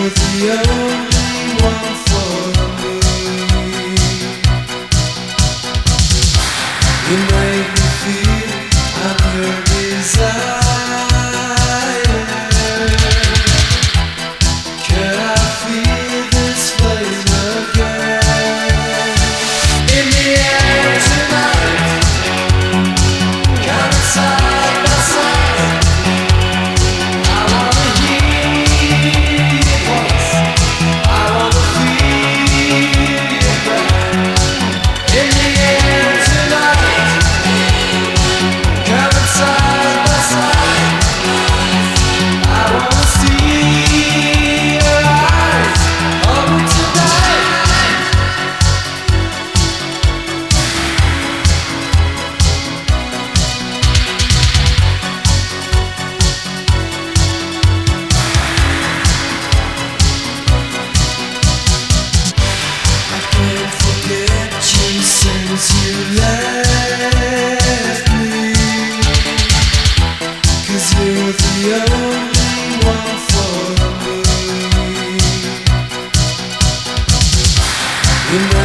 the only one for me. You make me feel I'm your desire. Can I feel this flame again? In the air tonight, coming side by side. I wanna hear your voice. I wanna feel your breath. In the air tonight, coming side by side. I wanna see your eyes on me tonight. I can't forget you since you left me, 'cause you're the only one for me. You know